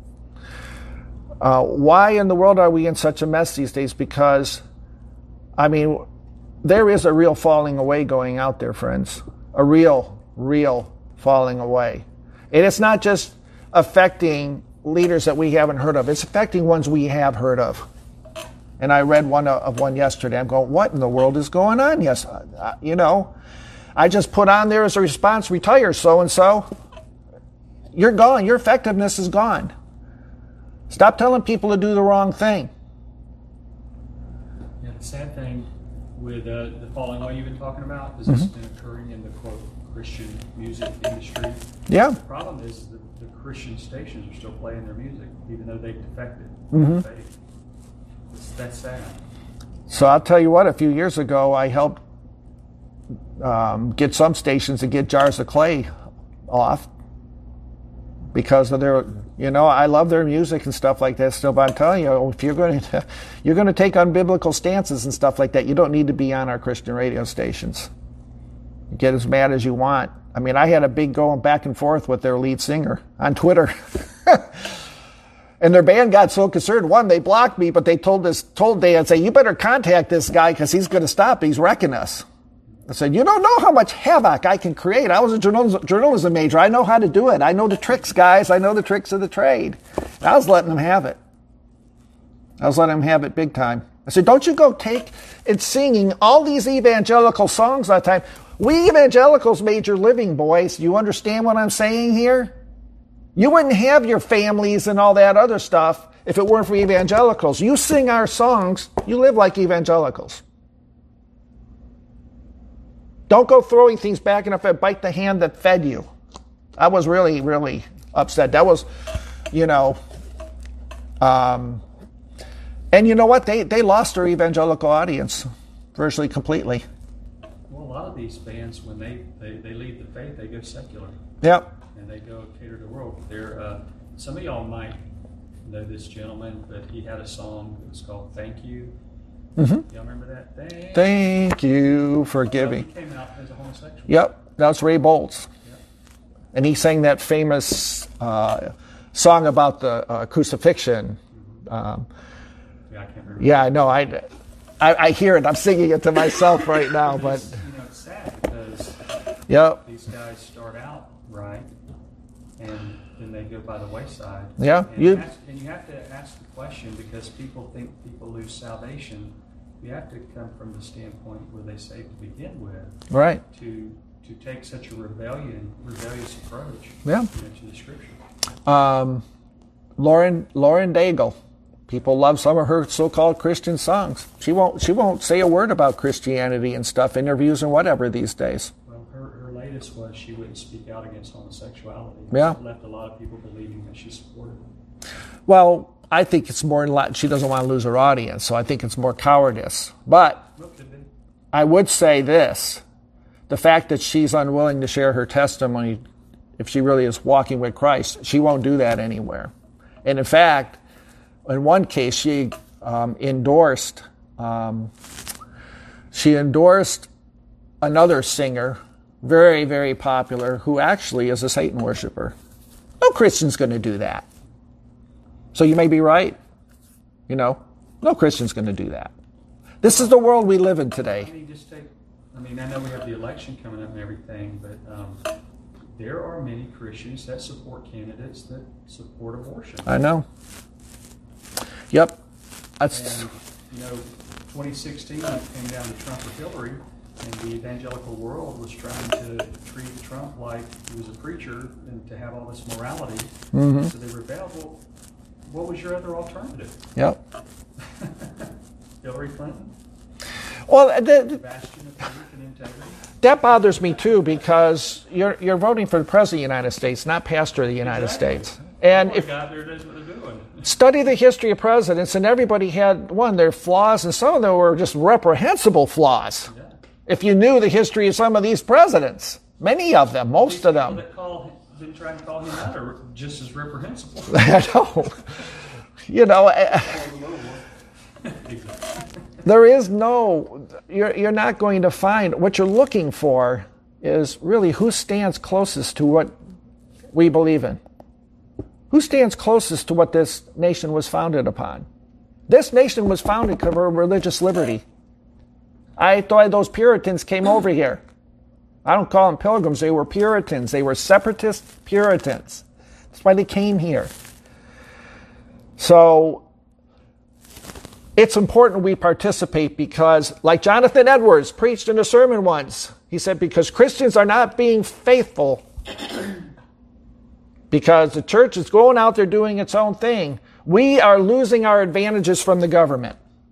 Uh, why in the world are we in such a mess these days? Because, I mean, there is a real falling away going out there, friends. A real, real falling away. And it's not just affecting leaders that we haven't heard of. It's affecting ones we have heard of. And I read one of one yesterday. I'm going, what in the world is going on? Yes, uh, you know, I just put on there as a response, retire so-and-so. You're gone. Your effectiveness is gone. Stop telling people to do the wrong thing. Yeah, the sad thing with uh, the falling away you've been talking about is this Mm-hmm. been occurring in the, quote, Christian music industry. Yeah. The problem is that the Christian stations are still playing their music, even though they've defected. Mm-hmm. They, it's, that's sad. So I'll tell you what, a few years ago, I helped um, get some stations to get Jars of Clay off because of their, you know, I love their music and stuff like that still, but I'm telling you, if you're going to, you're going to take unbiblical stances and stuff like that, you don't need to be on our Christian radio stations. Get as mad as you want. I mean, I had a big going back and forth with their lead singer on Twitter. And their band got so concerned. One, they blocked me, but they told this, told Dan, say, you better contact this guy because he's going to stop. He's wrecking us. I said, you don't know how much havoc I can create. I was a journalism, journalism major. I know how to do it. I know the tricks, guys. I know the tricks of the trade. And I was letting them have it. I was letting them have it big time. I said, don't you go take and singing all these evangelical songs all the time. We evangelicals made your living, boys. You understand what I'm saying here? You wouldn't have your families and all that other stuff if it weren't for evangelicals. You sing our songs, you live like evangelicals. Don't go throwing things back and if I bite the hand that fed you. I was really, really upset. That was, you know, um, and you know what? They, they lost their evangelical audience virtually completely. Well, a lot of these bands, when they, they, they leave the faith, they go secular. Yep. And they go cater to the world. There, uh, some of y'all might know this gentleman, but he had a song that was called "Thank You." Mm-hmm. Y'all remember that? Thank, Thank you for Well, giving. he came out as a homosexual. Yep, that was Ray Boltz. Yep. And he sang that famous uh, song about the uh, crucifixion. Um, Yeah, I can't remember. yeah, I know. I, I, I hear it. I'm singing it to myself right now. But It's, you know, it's sad because yep, these guys start out right, and then they go by the wayside. Yeah, and you- ask, and you have to ask the question because people think people lose salvation. You have to come from the standpoint where they say to begin with. right. To to take such a rebellion, rebellious approach. Yeah. You know, to the scripture. Um, Lauren Lauren Daigle. People love some of her so-called Christian songs. She won't she won't say a word about Christianity and stuff, interviews and whatever these days. Well, her, her latest was she wouldn't speak out against homosexuality. Yeah. It left a lot of people believing that she supported it. Well, I think it's more in Latin. She doesn't want to lose her audience, so I think it's more cowardice. But Well, could be. I would say this. The fact that she's unwilling to share her testimony, if she really is walking with Christ, she won't do that anywhere. And in fact, in one case, she um, endorsed um, she endorsed another singer, very, very popular, who actually is a Satan worshiper. No Christian's going to do that. So you may be right. You know, no Christian's going to do that. This is the world we live in I today. mean, just take. I mean, I know we have the election coming up and everything, but um, there are many Christians that support candidates that support abortion. I know. Yep. That's And you know, twenty sixteen when it came down to Trump or Hillary, And the evangelical world was trying to treat Trump like he was a preacher and to have all this morality. Mm-hmm. So they rebelled. Well, what was your other alternative? Yep. Hillary Clinton? Well, the, The bastion of truth and integrity? that bothers me too, because you're you're voting for the President of the United States, not pastor of the United Exactly. States. And Oh my if God, there it is what they're doing. study the history of presidents, and everybody had, one, their flaws, and some of them were just reprehensible flaws. Yeah. If you knew the history of some of these presidents, many of them, most of These them. people that call, that try to call him out are just as reprehensible. I know. You know, eh, Exactly. there is no, you're, you're not going to find, what you're looking for is really who stands closest to what we believe in. Who stands closest to what this nation was founded upon? This nation was founded because of religious liberty. I thought those Puritans came over here. I don't call them pilgrims. They were Puritans. They were separatist Puritans. That's why they came here. So it's important we participate because, like Jonathan Edwards preached in a sermon once, he said, because Christians are not being faithful because the church is going out there doing its own thing, we are losing our advantages from the government.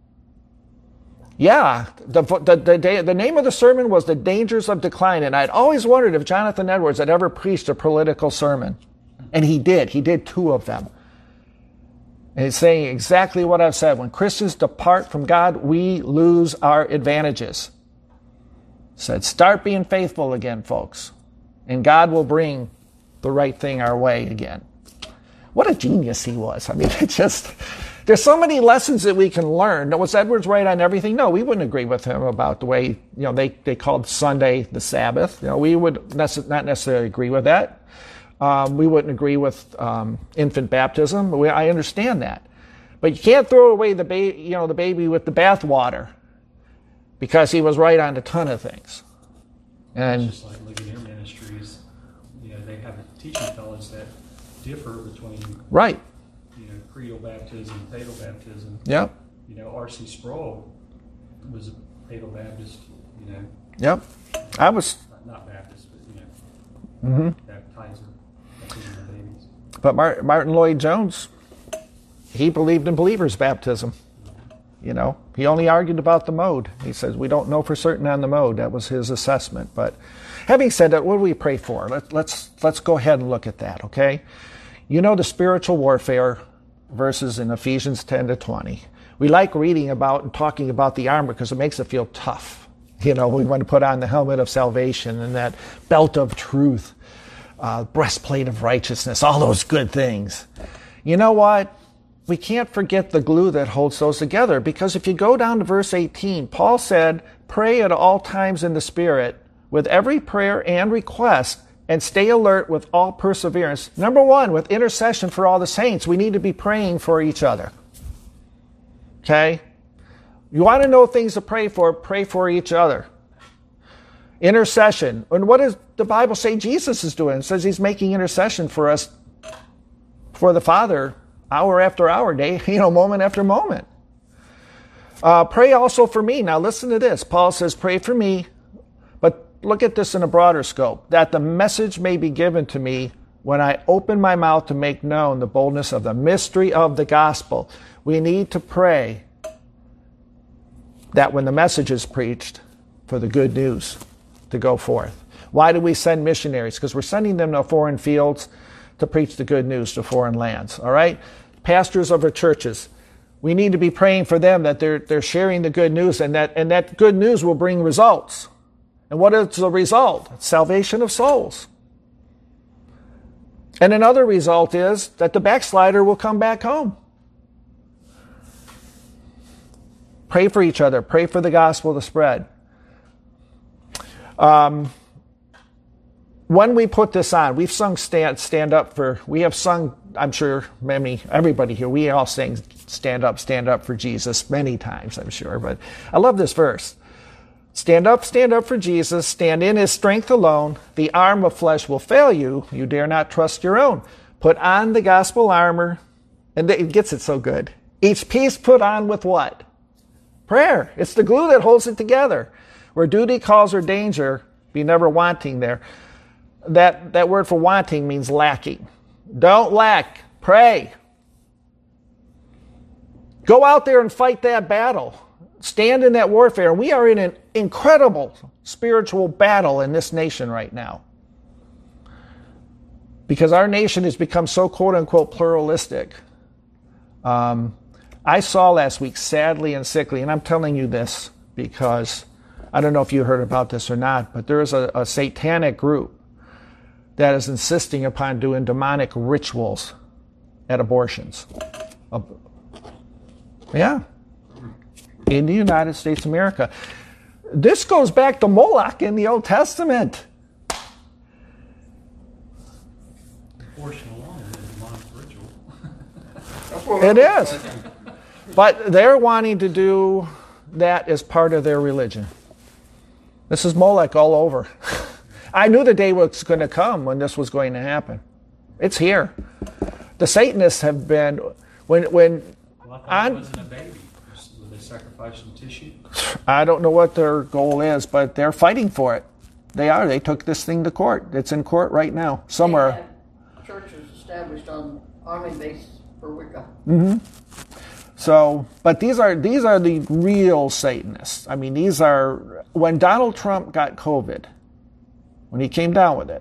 Yeah, the, the, the, the name of the sermon was The Dangers of Decline, and I'd always wondered if Jonathan Edwards had ever preached a political sermon. And he did. He did two of them. And he's saying exactly what I've said. When Christians depart from God, we lose our advantages. He said, start being faithful again, folks, and God will bring the right thing our way again. What a genius he was. I mean, it just, there's so many lessons that we can learn. Was Edwards right on everything? No, we wouldn't agree with him about the way, you know, they, they called Sunday the Sabbath. You know, we would nece- not necessarily agree with that. Um, we wouldn't agree with um, infant baptism. We, I understand that. But you can't throw away the baby, you know, the baby with the bathwater, because he was right on a ton of things. And Just like Ligonier Ministries, you know, they have teaching fellows that differ between, right. you know, creedal baptism, pedal baptism. Yep. You know, R C Sproul was a pedal Baptist, you know. Yep. I was, Not Baptist, but, you know, mm-hmm. baptizer, baptizing the babies. but Mar- Martin Lloyd-Jones, he believed in believer's baptism. You know, he only argued about the mode. He says, we don't know for certain on the mode. That was his assessment. But having said that, what do we pray for? Let, let's let's go ahead and look at that, okay? You know the spiritual warfare verses in Ephesians ten to twenty. We like reading about and talking about the armor because it makes it feel tough. You know, we want to put on the helmet of salvation and that belt of truth, uh, breastplate of righteousness, all those good things. You know what? We can't forget the glue that holds those together, because if you go down to verse eighteen, Paul said, pray at all times in the Spirit with every prayer and request, and stay alert with all perseverance. Number one, with intercession for all the saints. We need to be praying for each other. Okay? You want to know things to pray for, pray for each other. Intercession. And what does the Bible say Jesus is doing? It says he's making intercession for us, for the Father, hour after hour, day, you know, moment after moment. Uh, pray also for me. Now listen to this. Paul says, pray for me, but look at this in a broader scope, that the message may be given to me when I open my mouth to make known the boldness of the mystery of the gospel. We need to pray that when the message is preached, for the good news to go forth. Why do we send missionaries? Because we're sending them to foreign fields to preach the good news to foreign lands, all right? Pastors of our churches, we need to be praying for them that they're, they're sharing the good news, and that, and that good news will bring results. And what is the result? It's salvation of souls. And another result is that the backslider will come back home. Pray for each other. Pray for the gospel to spread. Um, when we put this on, we've sung stand, stand up for, we have sung, I'm sure, many, everybody here, we all sing stand up, stand up for Jesus many times, I'm sure. But I love this verse. Stand up, stand up for Jesus. Stand in his strength alone. The arm of flesh will fail you. You dare not trust your own. Put on the gospel armor. And it gets it so good. Each piece put on with what? Prayer. It's the glue that holds it together. Where duty calls or danger, be never wanting there. That, that word for wanting means lacking. Don't lack. Pray. Go out there and fight that battle. Stand in that warfare. We are in an incredible spiritual battle in this nation right now. Because our nation has become so quote-unquote pluralistic. Um, I saw last week, sadly and sickly, and I'm telling you this because I don't know if you heard about this or not, but there is a, a satanic group that is insisting upon doing demonic rituals at abortions. Uh, yeah. In the United States of America. This goes back to Moloch in the Old Testament. Abortion alone is a demonic ritual. That's what It I'm is. thinking. But they're wanting to do that as part of their religion. This is Moloch all over. I knew the day was going to come when this was going to happen. It's here. The Satanists have been, when, when Well, I thought on, it wasn't a baby. Were they sacrificing tissue? I don't know what their goal is, but they're fighting for it. They are. They took this thing to court. It's in court right now, somewhere. They have churches established on army bases for Wicca. Mm-hmm. So, but these are these are the real Satanists. I mean, these are, when Donald Trump got COVID, when he came down with it,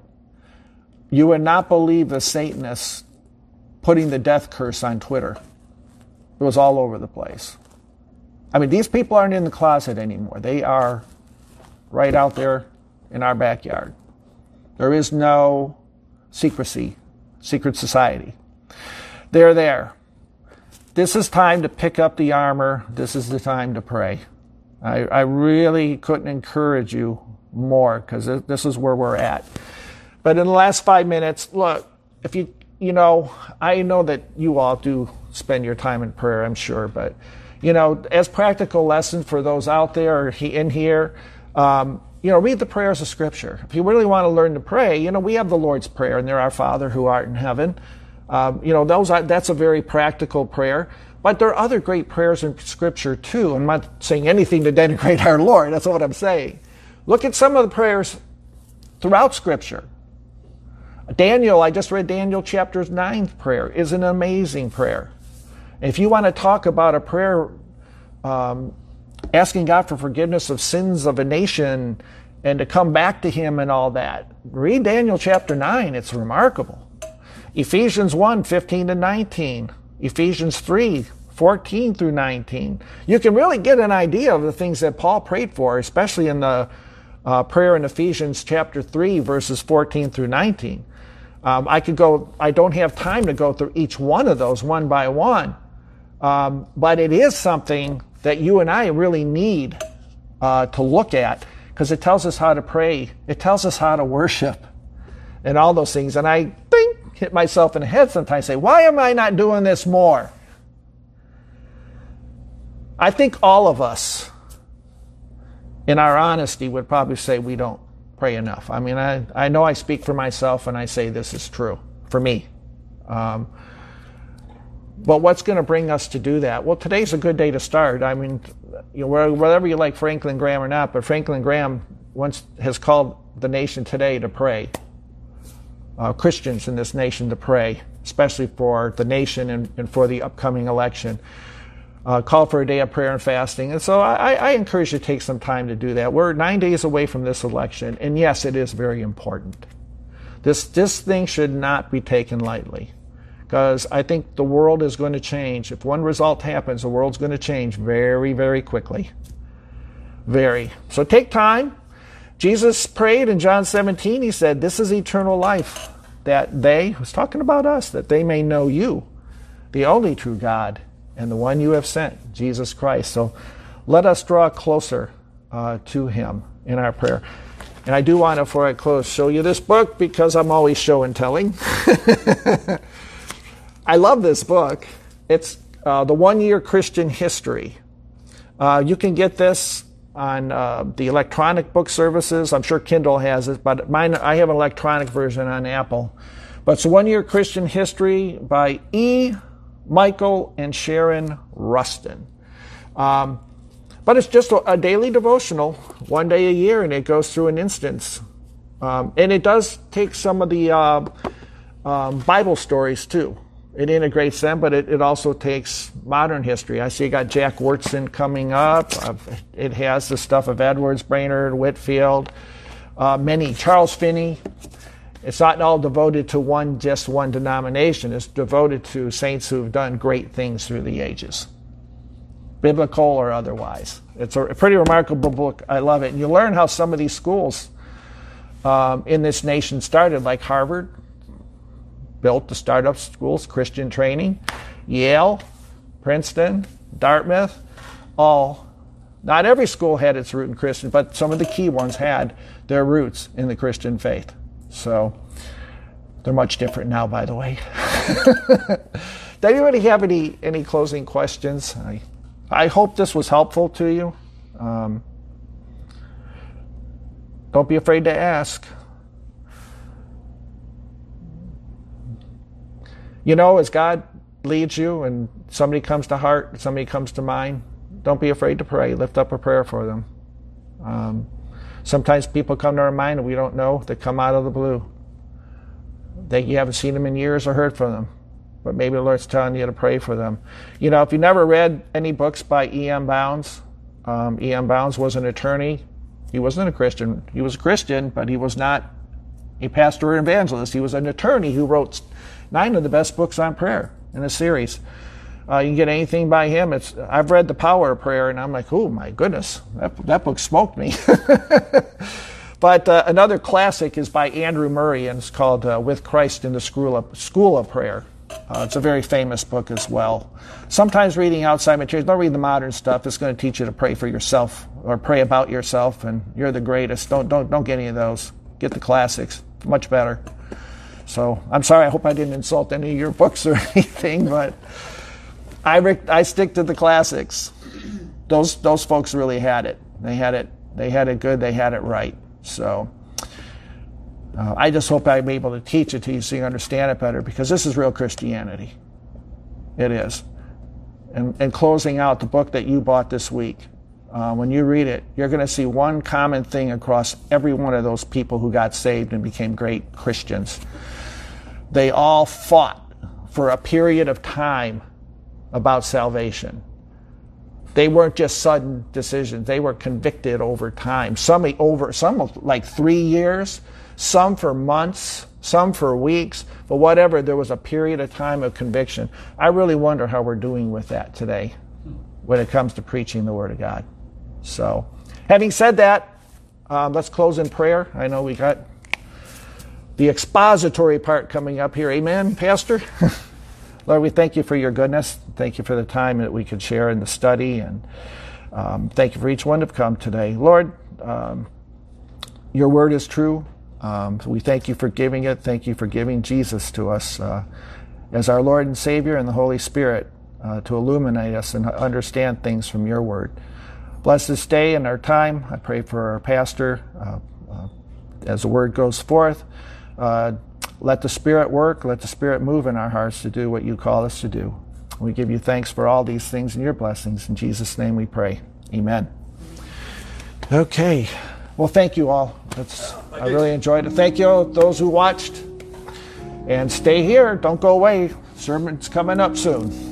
you would not believe the Satanists putting the death curse on Twitter. It was all over the place. I mean, these people aren't in the closet anymore. They are right out there in our backyard. There is no secrecy, secret society. They're there. This is time to pick up the armor. This is the time to pray. I, I really couldn't encourage you more because this is where we're at. But in the last five minutes, look, if you, you know, I know that you all do spend your time in prayer, I'm sure, but, you know, as practical lessons for those out there or in here, um, you know, read the prayers of Scripture. If you really want to learn to pray, you know, we have the Lord's Prayer, and there, Our Father who art in heaven. Um, you know, those are, that's a very practical prayer. But there are other great prayers in Scripture, too. I'm not saying anything to denigrate our Lord. That's not what I'm saying. Look at some of the prayers throughout Scripture. Daniel, I just read Daniel chapter nine prayer, is an amazing prayer. If you want to talk about a prayer um, asking God for forgiveness of sins of a nation and to come back to Him and all that, read Daniel chapter nine. It's remarkable. Ephesians one, fifteen to nineteen. Ephesians three, fourteen through nineteen. You can really get an idea of the things that Paul prayed for, especially in the uh, prayer in Ephesians chapter three, verses fourteen through nineteen. Um, I could go, I don't have time to go through each one of those one by one. Um, but it is something that you and I really need uh, to look at because it tells us how to pray. It tells us how to worship and all those things. And I think, hit myself in the head sometimes, say, why am I not doing this more? I think all of us, in our honesty, would probably say we don't pray enough. I mean, I, I know I speak for myself and I say this is true for me. Um, but what's going to bring us to do that? Well, today's a good day to start. I mean, you know, whether you like Franklin Graham or not, but Franklin Graham once has called the nation today to pray. Uh, Christians in this nation to pray, especially for the nation and, and for the upcoming election. Uh, call for a day of prayer and fasting. And so I, I encourage you to take some time to do that. We're nine days away from this election, and yes, it is very important. This, this thing should not be taken lightly, because I think the world is going to change. If one result happens, the world's going to change very, very quickly. Very. So take time. Jesus prayed in John seventeen, he said, this is eternal life, that they, he was talking about us, that they may know you, the only true God, and the one you have sent, Jesus Christ. So let us draw closer uh, to Him in our prayer. And I do want to, before I close, show you this book, because I'm always show and telling. I love this book. It's uh, The One-Year Christian History. Uh, you can get this on uh, the electronic book services. I'm sure Kindle has it, but mine, I have an electronic version on Apple. But it's One Year Christian History by E. Michael and Sharon Rustin. Um, But it's just a, a daily devotional, one day a year, and it goes through an instance. Um, and it does take some of the uh, um, Bible stories, too. It integrates them, but it, it also takes modern history. I see you got Jack Wyrtzen coming up. Uh, it has the stuff of Edwards, Brainerd, Whitefield, uh, many, Charles Finney. It's not all devoted to one, just one denomination. It's devoted to saints who have done great things through the ages, biblical or otherwise. It's a pretty remarkable book. I love it. And you learn how some of these schools um, in this nation started, like Harvard, built the startup schools, Christian training, Yale, Princeton, Dartmouth, all. Not every school had its root in Christian, but some of the key ones had their roots in the Christian faith. So they're much different now, by the way. Does anybody have any, any closing questions? I, I hope this was helpful to you. Um, don't be afraid to ask. You know, as God leads you and somebody comes to heart, somebody comes to mind, don't be afraid to pray. Lift up a prayer for them. Um, sometimes people come to our mind and we don't know. They come out of the blue. They, you haven't seen them in years or heard from them. But maybe the Lord's telling you to pray for them. You know, if you never read any books by E M Bounds, um, E M Bounds was an attorney. He wasn't a Christian. He was a Christian, but he was not a pastor or evangelist. He was an attorney who wrote nine of the best books on prayer in a series. Uh, you can get anything by him. It's I've read The Power of Prayer, and I'm like, oh my goodness, that, that book smoked me. But uh, another classic is by Andrew Murray, and it's called uh, With Christ in the School of, School of Prayer. Uh, it's a very famous book as well. Sometimes reading outside materials, don't read the modern stuff. It's going to teach you to pray for yourself or pray about yourself, and you're the greatest. Don't don't don't get any of those. Get the classics. Much better. So I'm sorry. I hope I didn't insult any of your books or anything, but I rec- I stick to the classics. Those those folks really had it. They had it. They had it good. They had it right. So uh, I just hope I'm able to teach it to you so you understand it better, because this is real Christianity. It is. And, and closing out the book that you bought this week, uh, when you read it, you're going to see one common thing across every one of those people who got saved and became great Christians. They all fought for a period of time about salvation. They weren't just sudden decisions. They were convicted over time. Some over, some like three years, some for months, some for weeks, but whatever, there was a period of time of conviction. I really wonder how we're doing with that today when it comes to preaching the Word of God. So, having said that, um, let's close in prayer. I know we got the expository part coming up here. Amen, Pastor? Lord, we thank you for your goodness. Thank you for the time that we could share in the study. And um, thank you for each one to come today. Lord, um, your word is true. Um, so we thank you for giving it. Thank you for giving Jesus to us uh, as our Lord and Savior, and the Holy Spirit uh, to illuminate us and understand things from your word. Bless this day and our time. I pray for our pastor uh, uh, as the word goes forth. Uh, Let the Spirit work. Let the Spirit move in our hearts to do what you call us to do. We give you thanks for all these things and your blessings. In Jesus' name we pray. Amen. Okay. Well, thank you all. That's, I really enjoyed it. Thank you, those who watched. And stay here. Don't go away. Sermon's coming up soon.